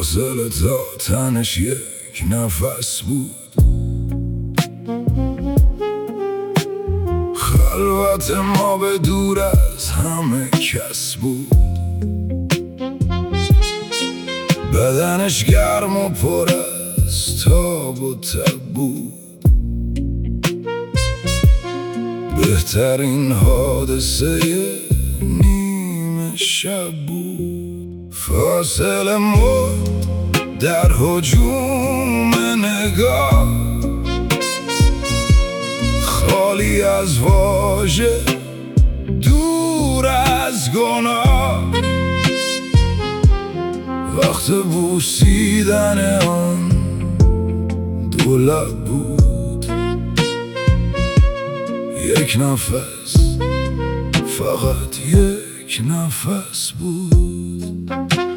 فاصله تا تنش یک نفس بود. خلوت ما به دور از همه کس بود. بدنش گرم و پر از تاب و تب بود. بهترین حادثه نیمه شب بود. فاصله مرد در هجوم نگاه، خالی از واژه، دور از گناه. وقت بوسیدن آن دو لب بود. یک نفس، فقط یک نفس بود.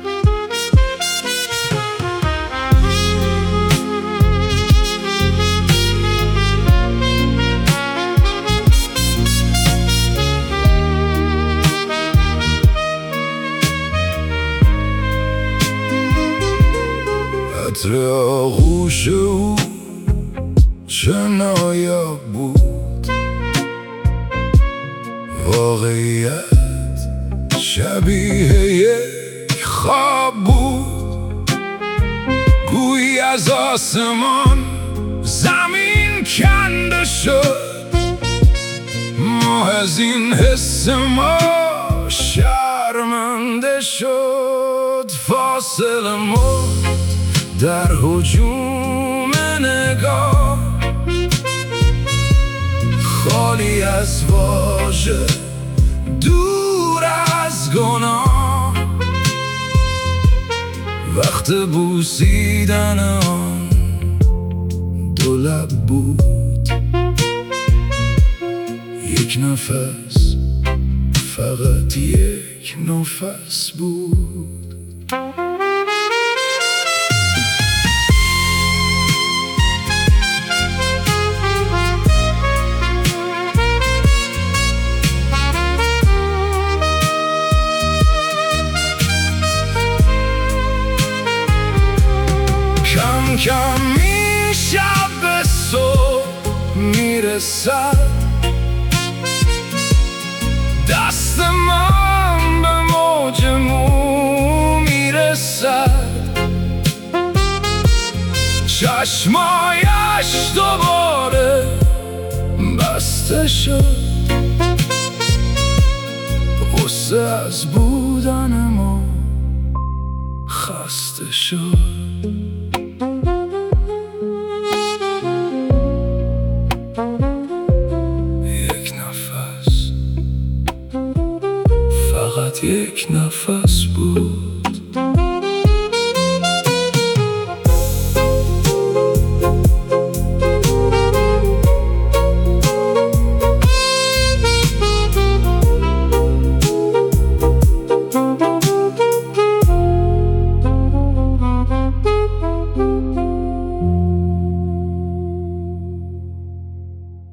عطر آغوش او چه نایاب بود. واقعیت شبیه یک خواب بود. گویی از آسمان زمین کنده شد. ما از این حس ما شرمنده شد. فاصله مرد در هجوم نگاه، خالی از واژه، دور از گناه. وقت بوسیدن آن دو لب بود. یک نفس، فقط یک نفس بود. کم کم این شب به صبح میرسد. دست من به موج مو میرسد. چشمایش دوباره بسته شد. غصه از بودن ما خسته شد. یک نفس بود.